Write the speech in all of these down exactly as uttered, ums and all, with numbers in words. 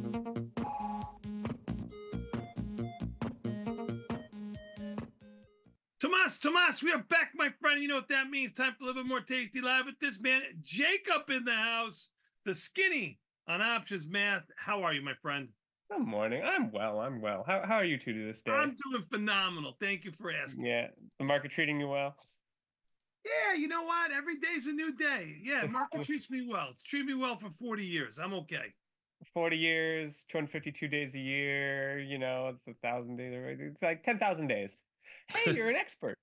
Tomas, Tomas, we are back, my friend. You know what that means. Time for a little bit more Tasty Live with this man, Jacob in the house, the skinny on Options Math. How are you, my friend? Good morning. I'm well. I'm well. How how are you two to this day? I'm doing phenomenal. Thank you for asking. Yeah, the market treating you well? Yeah, you know what? Every day's a new day. Yeah, market treats me well. It's treated me well for forty years. I'm okay. forty years, two hundred fifty-two days a year, you know, it's a thousand days. It's like ten thousand days. Hey, you're an expert.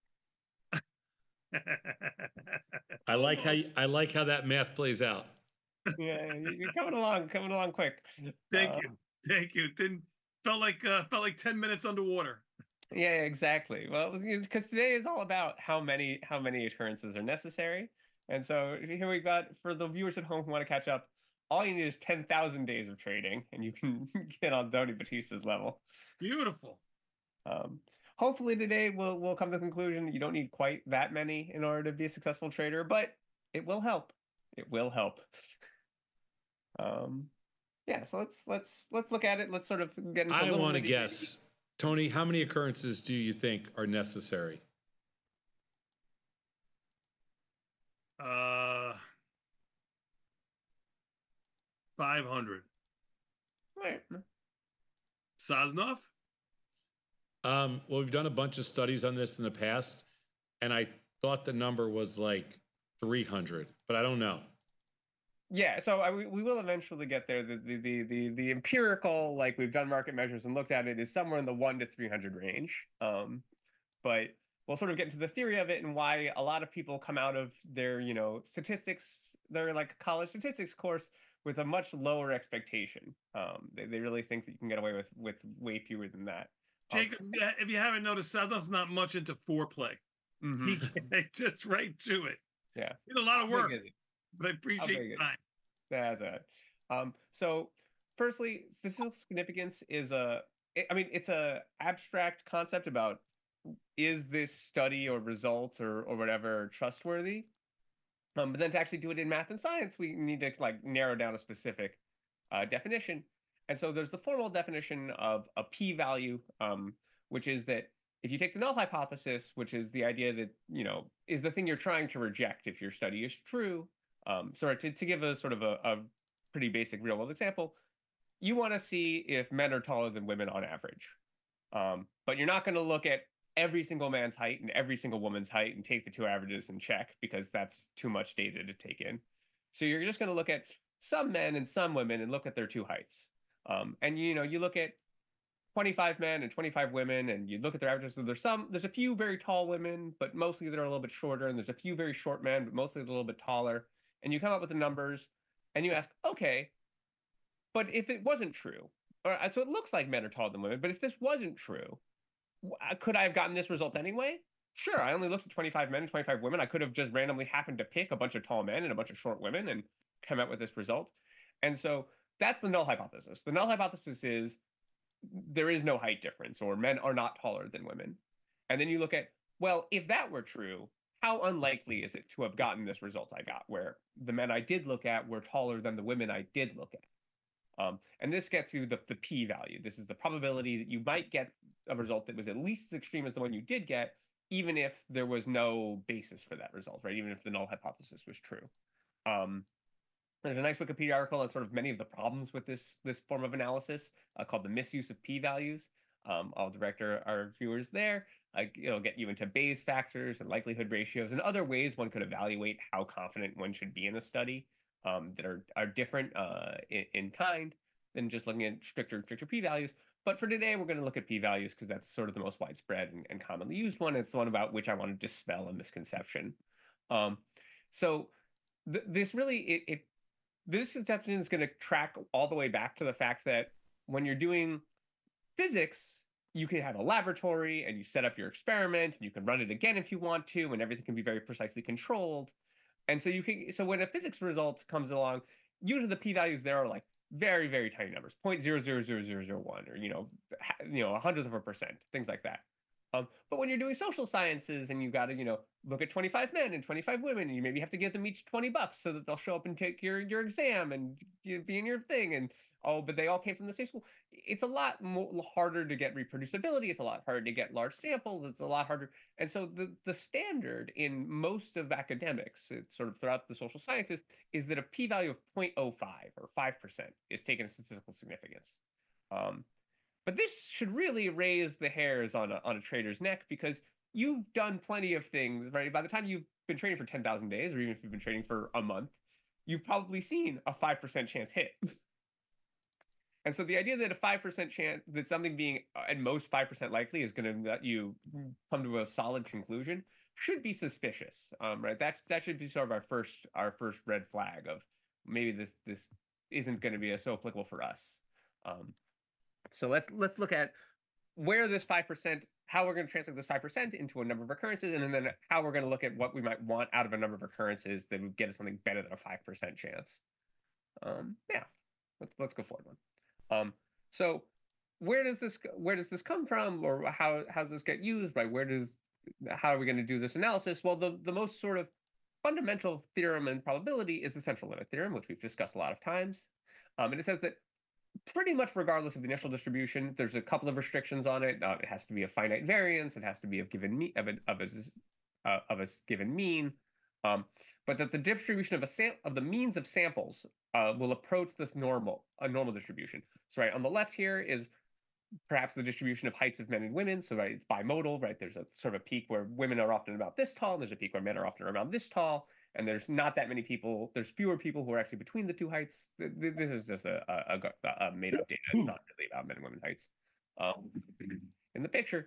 I like how you, I like how that math plays out. Yeah, you're coming along, coming along quick. Thank uh, you. Thank you. Didn't felt like uh, felt like ten minutes underwater. Yeah, exactly. Well, because today is all about how many how many occurrences are necessary. And so here we got, for the viewers at home who want to catch up, all you need is ten thousand days of trading, and you can get on Tony Batista's level. Beautiful. Um, hopefully today we'll we'll come to the conclusion that you don't need quite that many in order to be a successful trader, but it will help. It will help. um, yeah. So let's let's let's look at it. Let's sort of get into. I want to guess, Tony. How many occurrences do you think are necessary? Uh, five hundred. Right. Sosnoff? Um, well, we've done a bunch of studies on this in the past, and I thought the number was like three hundred, but I don't know. Yeah, so I, we will eventually get there. The, the the the the empirical, like we've done market measures and looked at it, is somewhere in the one to three hundred range. Um, but we'll sort of get into the theory of it and why a lot of people come out of their, you know, statistics, their like college statistics course with a much lower expectation. Um, they, they really think that you can get away with with way fewer than that. Jacob, um, if you haven't noticed, Sosnoff's not much into foreplay. Mm-hmm. He just right to it. Yeah, it's a lot of work, but I appreciate the time. That's it. Um, so, firstly, statistical significance is a. I mean, it's a abstract concept about, is this study or result or or whatever trustworthy? Um, but then to actually do it in math and science, we need to like narrow down a specific uh, definition. And so there's the formal definition of a p-value, um, which is that if you take the null hypothesis, which is the idea that, you know, is the thing you're trying to reject if your study is true. Um, so to, to give a sort of a, a pretty basic real world example, you want to see if men are taller than women on average. Um, but you're not going to look at every single man's height and every single woman's height and take the two averages and check, because that's too much data to take in. So you're just going to look at some men and some women and look at their two heights. Um, and, you know, you look at twenty-five men and twenty-five women, and you look at their averages. So there's some, there's a few very tall women, but mostly they're a little bit shorter. And there's a few very short men, but mostly they're a little bit taller. And you come up with the numbers and you ask, okay, but if it wasn't true, or so it looks like men are taller than women, but if this wasn't true, could I have gotten this result anyway? Sure, I only looked at twenty-five men and twenty-five women. I could have just randomly happened to pick a bunch of tall men and a bunch of short women and come out with this result. And so that's the null hypothesis. The null hypothesis is there is no height difference, or men are not taller than women. And then you look at, well, if that were true, how unlikely is it to have gotten this result I got, where the men I did look at were taller than the women I did look at? Um, and this gets you the, the p-value. This is the probability that you might get a result that was at least as extreme as the one you did get, even if there was no basis for that result, right? Even if the null hypothesis was true. Um, there's a nice Wikipedia article on sort of many of the problems with this, this form of analysis uh, called The Misuse of P-Values. Um, I'll direct our, our viewers there. Uh, it'll get you into Bayes factors and likelihood ratios and other ways one could evaluate how confident one should be in a study um, that are, are different uh, in, in kind than just looking at stricter stricter p-values. But for today, we're going to look at p-values because that's sort of the most widespread and, and commonly used one. It's the one about which I want to dispel a misconception. Um, so th this really, it, it this conception is going to track all the way back to the fact that when you're doing physics, you can have a laboratory and you set up your experiment and you can run it again if you want to, and everything can be very precisely controlled. And so you can, so when a physics result comes along, usually the p-values there are like very, very tiny numbers, zero point zero zero zero zero zero one, or, you know, you know, a hundredth of a percent, things like that. Um, but when you're doing social sciences and you got to, you know, look at twenty-five men and twenty-five women, and you maybe have to give them each twenty bucks so that they'll show up and take your your exam and you know, be in your thing. And oh, but they all came from the same school. It's a lot more harder to get reproducibility. It's a lot harder to get large samples. It's a lot harder. And so the the standard in most of academics, it's sort of throughout the social sciences, is that a p-value of zero point zero five or five percent is taken as statistical significance. Um, But this should really raise the hairs on a, on a trader's neck, because you've done plenty of things, right? By the time you've been trading for ten thousand days, or even if you've been trading for a month, you've probably seen a five percent chance hit. And so the idea that a five percent chance, that something being at most five percent likely is going to let you come to a solid conclusion should be suspicious, um, right? That, that should be sort of our first, our first red flag of maybe this, this isn't going to be so applicable for us. Um, So let's let's look at where this five percent, how we're going to translate this five percent into a number of occurrences, and then how we're going to look at what we might want out of a number of occurrences that would get us something better than a five percent chance. Um, yeah, let's let's go forward one. Um, so where does this where does this come from, or how how does this get used? Right? Where does how are we going to do this analysis? Well, the the most sort of fundamental theorem in probability is the central limit theorem, which we've discussed a lot of times, um, and it says that pretty much regardless of the initial distribution, there's a couple of restrictions on it. Uh, it has to be a finite variance. It has to be of given me of a of a uh, of a given mean, um, but that the distribution of a sam of the means of samples uh, will approach this normal a normal distribution. So right on the left here is perhaps the distribution of heights of men and women. So right, it's bimodal. Right, there's a sort of a peak where women are often about this tall, and there's a peak where men are often around this tall. And there's not that many people, there's fewer people who are actually between the two heights. This is just a, a, a made-up data. It's not really about men and women heights um, in the picture.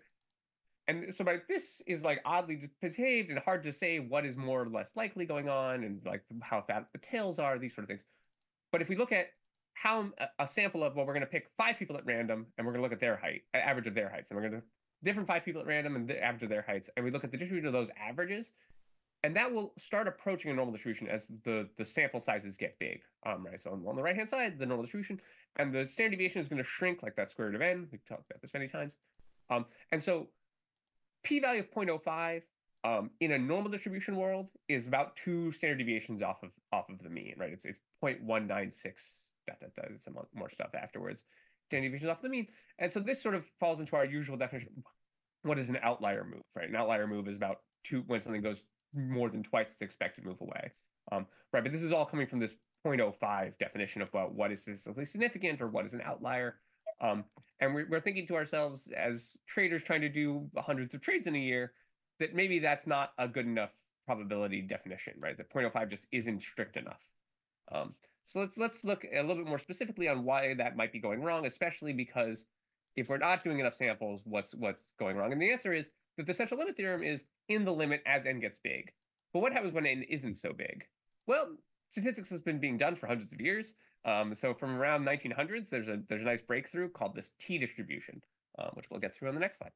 And so like, this is like oddly behaved and hard to say what is more or less likely going on, and like how fat the tails are, these sort of things. But if we look at how a sample of, well, we're going to pick five people at random, and we're going to look at their height, average of their heights, and we're going to different five people at random and the average of their heights, and we look at the distribution of those averages, and that will start approaching a normal distribution as the, the sample sizes get big, um, right? So on the right-hand side, the normal distribution, and the standard deviation is going to shrink like that square root of n. We've talked about this many times. Um, and so p-value of zero point zero five um, in a normal distribution world is about two standard deviations off of off of the mean, right? It's it's zero point one nine six, dot, dot, dot, some more stuff afterwards, standard deviations off the mean. And so this sort of falls into our usual definition. What is an outlier move, right? An outlier move is about two, when something goes more than twice its expected move away. Um, right, but this is all coming from this zero point zero five definition of well, what is statistically significant or what is an outlier. Um, and we're, we're thinking to ourselves as traders trying to do hundreds of trades in a year that maybe that's not a good enough probability definition, right? That zero point zero five just isn't strict enough. Um, so let's let's look a little bit more specifically on why that might be going wrong, especially because if we're not doing enough samples, what's what's going wrong? And the answer is that the central limit theorem is in the limit as n gets big. But what happens when n isn't so big? Well, statistics has been being done for hundreds of years. Um, so from around nineteen hundreds, there's a there's a nice breakthrough called this t distribution, uh, which we'll get through on the next slide.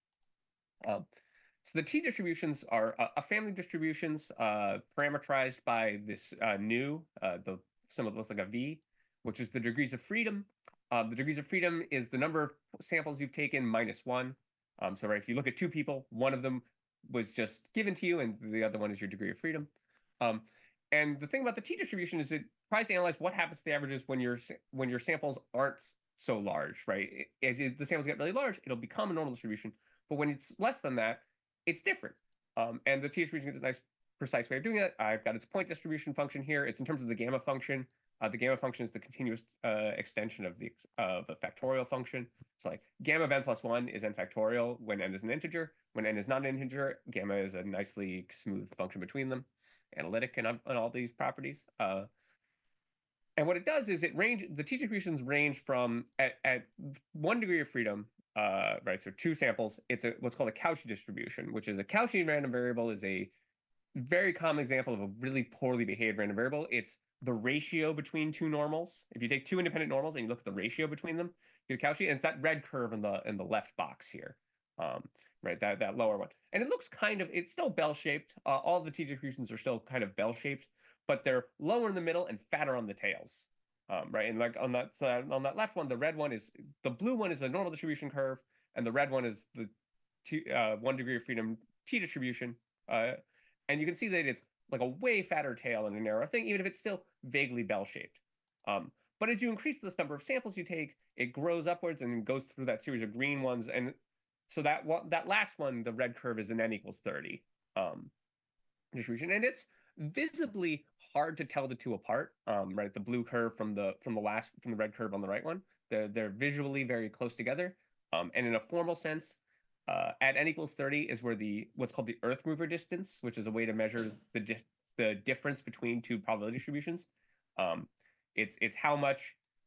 Um, so the t distributions are a, a family of distributions uh, parameterized by this uh, nu, uh, the symbol that looks like a v, which is the degrees of freedom. Um, the degrees of freedom is the number of samples you've taken minus one. Um, so right, if you look at two people, one of them was just given to you, and the other one is your degree of freedom. Um, and the thing about the t distribution is it tries to analyze what happens to the averages when your when your samples aren't so large, right? As the samples get really large, it'll become a normal distribution. But when it's less than that, it's different. Um, and the t distribution is a nice, precise way of doing it. I've got its point distribution function here. It's in terms of the gamma function. Uh, the gamma function is the continuous uh, extension of the of a factorial function. So like gamma of n plus one is n factorial when n is an integer. When n is not an integer, gamma is a nicely smooth function between them, analytic and, and all these properties. Uh, and what it does is it range the t distributions range from at, at one degree of freedom, uh, right? So two samples. It's a what's called a Cauchy distribution, which is a Cauchy random variable is a very common example of a really poorly behaved random variable. It's the ratio between two normals. If you take two independent normals and you look at the ratio between them, you get Cauchy, and it's that red curve in the in the left box here, um, right? That that lower one, and it looks kind of it's still bell shaped. Uh, all the t distributions are still kind of bell shaped, but they're lower in the middle and fatter on the tails, um, right? And like on that so on that left one, the red one is the blue one is a normal distribution curve, and the red one is the two, uh, one degree of freedom t distribution, uh, and you can see that it's like a way fatter tail and a narrower thing, even if it's still vaguely bell-shaped. Um, but as you increase this number of samples you take, it grows upwards and goes through that series of green ones, and so that one, that last one, the red curve, is an n equals thirty um, distribution, and it's visibly hard to tell the two apart. Um, right, the blue curve from the from the last from the red curve on the right one, they're they're visually very close together. Um, and in a formal sense, uh, at n equals thirty is where the what's called the Earth mover distance, which is a way to measure the di the difference between two probability distributions. Um, it's it's how much.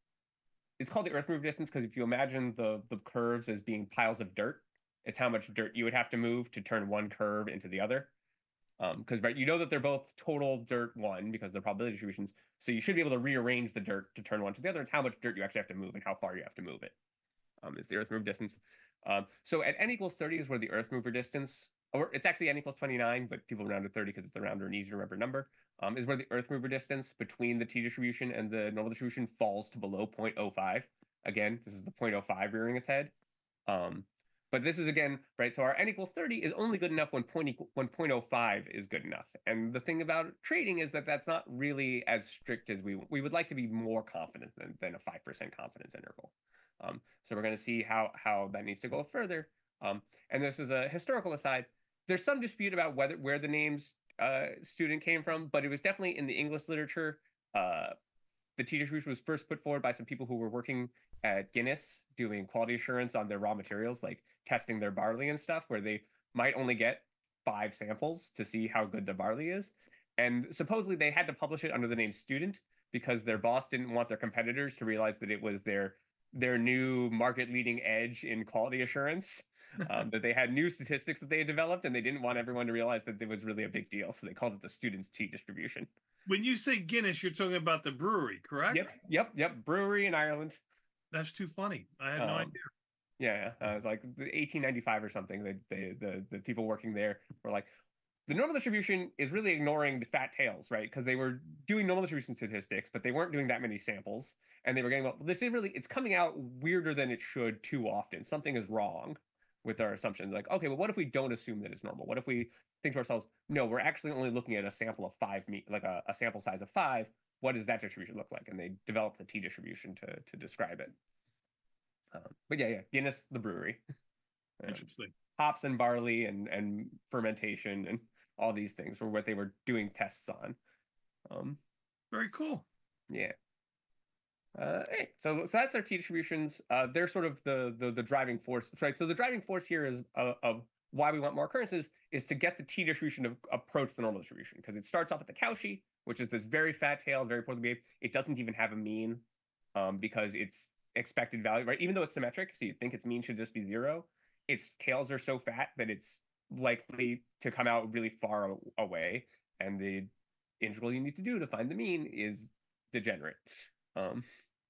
It's called the Earth mover distance because if you imagine the the curves as being piles of dirt, it's how much dirt you would have to move to turn one curve into the other. Because um, right, you know that they're both total dirt one because they're probability distributions. So you should be able to rearrange the dirt to turn one to the other. It's how much dirt you actually have to move and how far you have to move it. Um, is the Earth mover distance. Um, so at n equals thirty is where the Earth mover distance, or it's actually n equals twenty-nine, but people round to thirty because it's a rounder and easier to remember number, um, is where the Earth mover distance between the t distribution and the normal distribution falls to below zero point zero five. Again, this is the zero point zero five rearing its head. Um, but this is again, right, so our n equals thirty is only good enough when, point equal, when zero point zero five is good enough. And the thing about trading is that that's not really as strict as we we would like to be more confident than, than a five percent confidence interval. Um, so we're going to see how how that needs to go further. Um, and this is a historical aside. There's some dispute about whether where the names uh, student came from, but it was definitely in the English literature. Uh, the t distribution was first put forward by some people who were working at Guinness doing quality assurance on their raw materials, like testing their barley and stuff, where they might only get five samples to see how good the barley is. And supposedly they had to publish it under the name student because their boss didn't want their competitors to realize that it was their their new market leading edge in quality assurance, um, that they had new statistics that they had developed, and they didn't want everyone to realize that it was really a big deal. So they called it the student's t distribution. When you say Guinness, you're talking about the brewery, correct? Yep, yep, yep. Brewery in Ireland. That's too funny. I had um, no idea. Yeah, uh, like eighteen ninety-five or something. They, they, the the people working there were like, the normal distribution is really ignoring the fat tails, right? Because they were doing normal distribution statistics, but they weren't doing that many samples, and they were getting, well, this is really, it's coming out weirder than it should too often. Something is wrong with our assumptions. Like, okay, well, what if we don't assume that it's normal? What if we think to ourselves, no, we're actually only looking at a sample of five, me like a, a sample size of five. What does that distribution look like? And they developed the t distribution to to describe it. Um, but yeah, yeah, Guinness, the brewery. Interesting. Um, hops and barley and and fermentation and all these things were what they were doing tests on. Um, Very cool. Yeah. Uh, hey, so so that's our t distributions. Uh, they're sort of the the the driving force, right? So the driving force here is uh, of why we want more occurrences is to get the t distribution to approach the normal distribution, because it starts off at the Cauchy, which is this very fat tail, very poorly behaved. It doesn't even have a mean, um, because it's expected value, right? Even though it's symmetric, so you'd think its mean should just be zero. Its tails are so fat that it's likely to come out really far away, and the integral you need to do to find the mean is degenerate, um,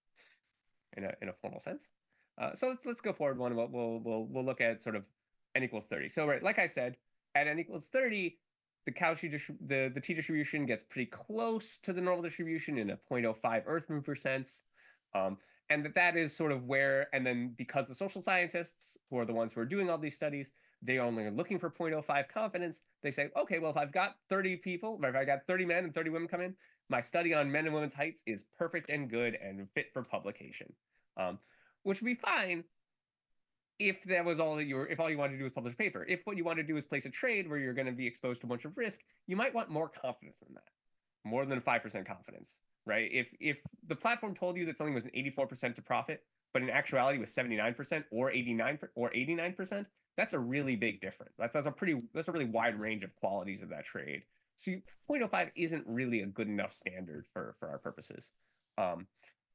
in a in a formal sense. Uh, so let's let's go forward one. We'll we'll we'll we'll look at sort of n equals thirty. So right, like I said, at n equals thirty, the Cauchy the the t distribution gets pretty close to the normal distribution in a zero point zero five Earth mover sense. Um, and that that is sort of where, and then because the social scientists, who are the ones who are doing all these studies, they only are looking for zero point zero five confidence. They say, okay, well, if I've got thirty people, or if I got thirty men and thirty women come in, my study on men and women's heights is perfect and good and fit for publication, um, which would be fine if that was all that you were, if all you wanted to do was publish a paper. If what you want to do is place a trade where you're going to be exposed to a bunch of risk, you might want more confidence than that, more than five percent confidence. Right? If if the platform told you that something was an eighty-four percent to profit, but in actuality was seventy-nine percent or eighty-nine or eighty-nine percent, that's a really big difference. That's, that's a pretty that's a really wide range of qualities of that trade. So zero point zero five isn't really a good enough standard for for our purposes. Um,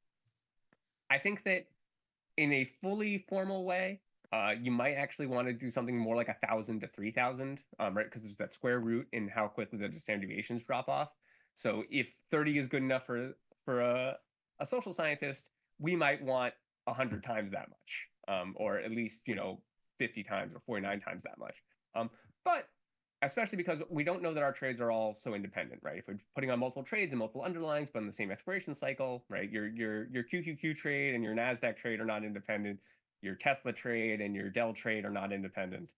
I think that in a fully formal way, uh, you might actually want to do something more like a thousand to three thousand, um, right? Because there's that square root in how quickly the standard deviations drop off. So if thirty is good enough for for a, a social scientist, we might want one hundred times that much, um, or at least, you know, fifty times or forty-nine times that much. Um, but especially because we don't know that our trades are all so independent, right? If we're putting on multiple trades and multiple underlyings, but in the same expiration cycle, right? Your your your Q Q Q trade and your NASDAQ trade are not independent. Your Tesla trade and your Dell trade are not independent.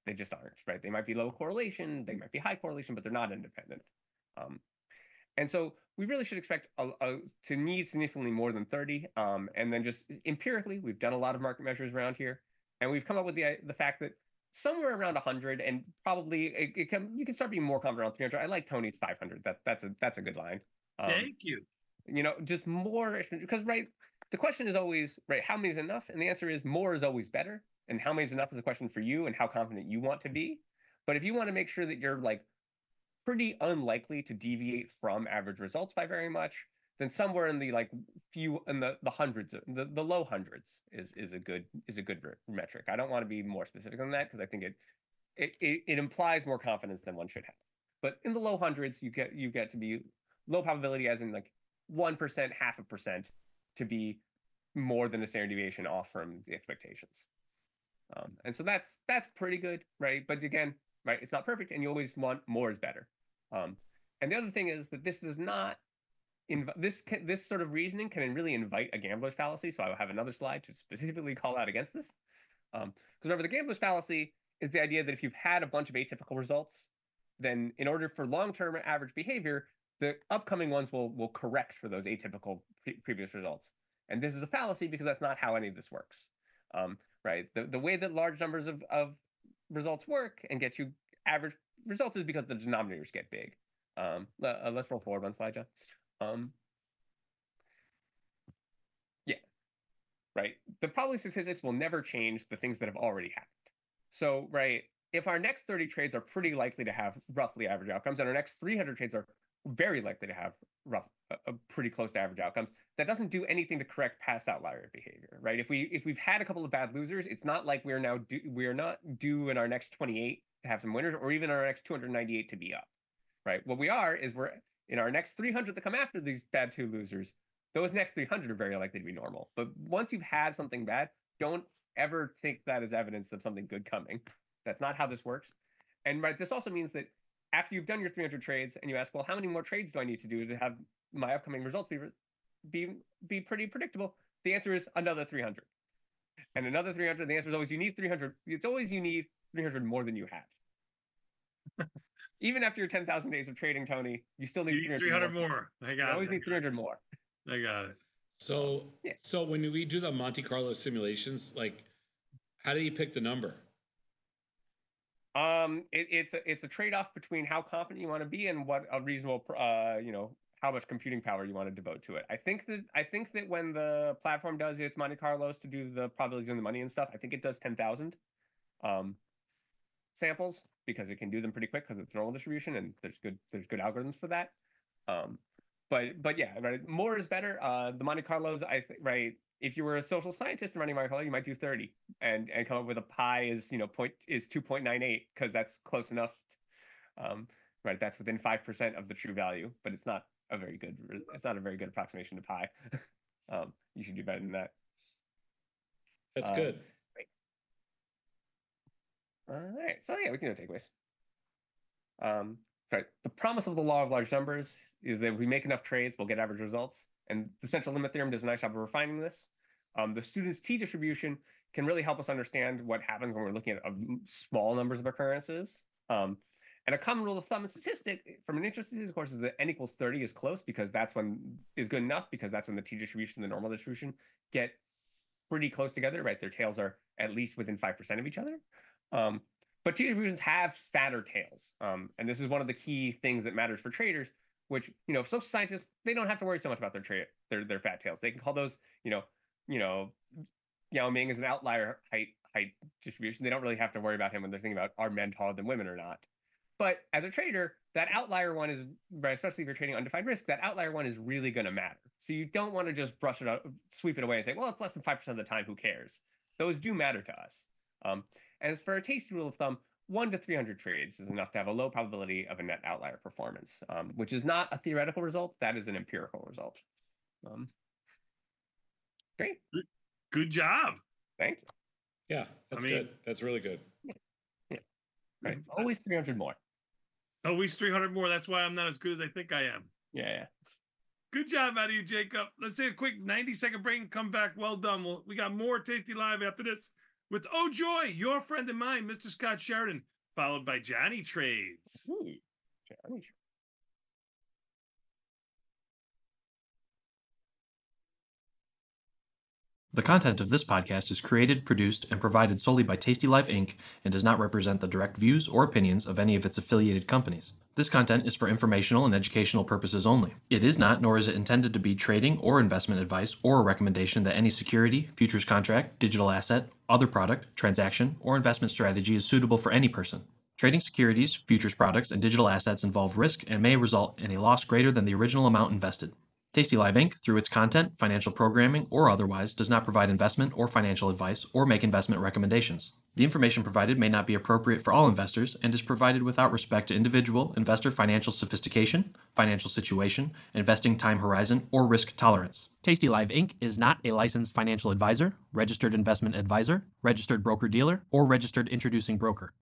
They just aren't, right? They might be low correlation, they might be high correlation, but they're not independent. Um, and so we really should expect a, a, to need significantly more than thirty. Um, and then just empirically, we've done a lot of market measures around here, and we've come up with the the fact that somewhere around one hundred, and probably it, it can, you can start being more confident around three hundred. I like Tony's five hundred. That that's a that's a good line. Um, Thank you. You know, just more, because right, the question is always right, how many is enough? And the answer is more is always better. And how many is enough is a question for you and how confident you want to be. But if you want to make sure that you're like pretty unlikely to deviate from average results by very much, then somewhere in the like few in the the hundreds, the, the low hundreds is is a good is a good metric. I don't want to be more specific than that because I think it, it it it implies more confidence than one should have. But in the low hundreds, you get you get to be low probability, as in like one percent, half a percent, to be more than a standard deviation off from the expectations. Um, and so that's that's pretty good, right? But again, right, it's not perfect, and you always want more is better. Um, and the other thing is that this does not inv- this can, this sort of reasoning can really invite a gambler's fallacy. So I will have another slide to specifically call out against this. Um, because remember, the gambler's fallacy is the idea that if you've had a bunch of atypical results, then in order for long-term average behavior, the upcoming ones will will correct for those atypical pre- previous results. And this is a fallacy because that's not how any of this works. Um, right? The the way that large numbers of, of results work and get you average results is because the denominators get big. Um, uh, let's roll forward one slide, John. Um, yeah, right. The probability statistics will never change the things that have already happened. So, right, if our next thirty trades are pretty likely to have roughly average outcomes, and our next three hundred trades are very likely to have rough, uh, pretty close to average outcomes, that doesn't do anything to correct past outlier behavior, right? If we if we've had a couple of bad losers, it's not like we're now do, we're not due in our next twenty-eight to have some winners, or even our next two hundred ninety-eight to be up, right? What we are is we're in our next three hundred that come after these bad two losers. Those next three hundred are very likely to be normal. But once you've had something bad, don't ever take that as evidence of something good coming. That's not how this works. And right, this also means that after you've done your three hundred trades and you ask, well, how many more trades do I need to do to have my upcoming results be be be pretty predictable? The answer is another three hundred. And another three hundred, the answer is always you need three hundred. It's always you need three hundred more than you have. Even after your ten thousand days of trading, Tony, you still need, you need three hundred more. more. I got you it. always need three hundred more. I got it. So, yeah. so when we do the Monte Carlo simulations, like, how do you pick the number? Um, it, it's a, it's a trade-off between how confident you want to be and what a reasonable, uh, you know, how much computing power you want to devote to it. I think that I think that when the platform does its Monte Carlos to do the probabilities and the money and stuff, I think it does ten thousand um, samples because it can do them pretty quick because it's normal distribution and there's good there's good algorithms for that. Um, but but yeah, right, more is better. Uh, the Monte Carlos, I think, right. If you were a social scientist and running Monte Carlo, you might do thirty and, and come up with a pi is, you know, point is two point nine eight because that's close enough. Um, right. That's within five percent of the true value, but it's not a very good, it's not a very good approximation to pi. um, you should do better than that. That's um, good. Right. All right. So yeah, we can do takeaways. Um, right. The promise of the law of large numbers is that if we make enough trades, we'll get average results. And the central limit theorem does a nice job of refining this. Um, the student's t distribution can really help us understand what happens when we're looking at uh, small numbers of occurrences. Um, and a common rule of thumb in statistic, from an interest in of course, is that n equals thirty is close because that's when is good enough because that's when the t distribution and the normal distribution get pretty close together, right? Their tails are at least within five percent of each other. Um, but t distributions have fatter tails. Um, and this is one of the key things that matters for traders, which, you know, social scientists, they don't have to worry so much about their tra- their their fat tails. They can call those, you know, you know, Yao Ming is an outlier height height distribution. They don't really have to worry about him when they're thinking about are men taller than women or not. But as a trader, that outlier one is, especially if you're trading undefined risk, that outlier one is really going to matter. So you don't want to just brush it out, sweep it away and say, well, it's less than five percent of the time, who cares? Those do matter to us. Um, and as for a tasty rule of thumb, one to three hundred trades is enough to have a low probability of a net outlier performance, um, which is not a theoretical result. That is an empirical result. Um, great. Good job. Thank you. Yeah, that's I mean, good. That's really good. Yeah. yeah. Right. Always three hundred more. Always three hundred more. That's why I'm not as good as I think I am. Yeah, yeah. Good job out of you, Jacob. Let's take a quick ninety second break and come back. Well done. We'll, we got more Tasty Live after this. with Oh Joy, your friend and mine, Mister Scott Sheridan, followed by Johnny Trades. Ooh, Johnny. The content of this podcast is created, produced, and provided solely by Tasty Life Incorporated and does not represent the direct views or opinions of any of its affiliated companies. This content is for informational and educational purposes only. It is not, nor is it intended to be trading or investment advice or a recommendation that any security, futures contract, digital asset, other product, transaction, or investment strategy is suitable for any person. Trading securities, futures products, and digital assets involve risk and may result in a loss greater than the original amount invested. Tasty Live Incorporated, through its content, financial programming, or otherwise, does not provide investment or financial advice or make investment recommendations. The information provided may not be appropriate for all investors and is provided without respect to individual investor financial sophistication, financial situation, investing time horizon, or risk tolerance. Tasty Live Incorporated is not a licensed financial advisor, registered investment advisor, registered broker-dealer, or registered introducing broker.